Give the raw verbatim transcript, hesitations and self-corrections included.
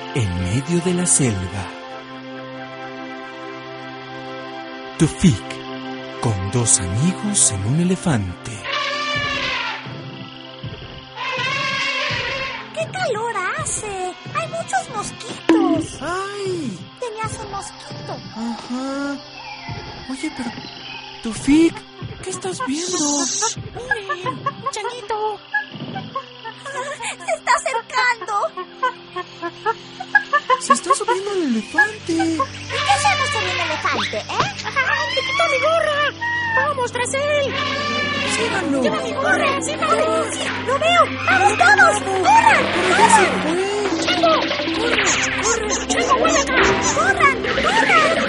en medio de la selva. Tufik, con dos amigos en un elefante. ¡Qué calor hace! ¡Hay muchos mosquitos! ¡Ay! Tenías un mosquito. Ajá. Oye, pero... Tufik, ¿qué estás viendo? ¡Miren! ¡Un changuito! ¡Se está acercando! Se está subiendo el elefante. ¿Y qué hacemos con el elefante, eh? ¡Ay, te quitó mi gorra! ¡Vamos tras él! ¡Síganlo! ¡Lleva mi gorra! ¡Síganlo! ¡Sí! ¡Lo veo! ¡Vamos todos! ¡Corran! ¡Pero ya se fue! ¡Chango! ¡Corre! ¡Corre! ¡Chango, vuelve acá! ¡Corran! ¡Corran!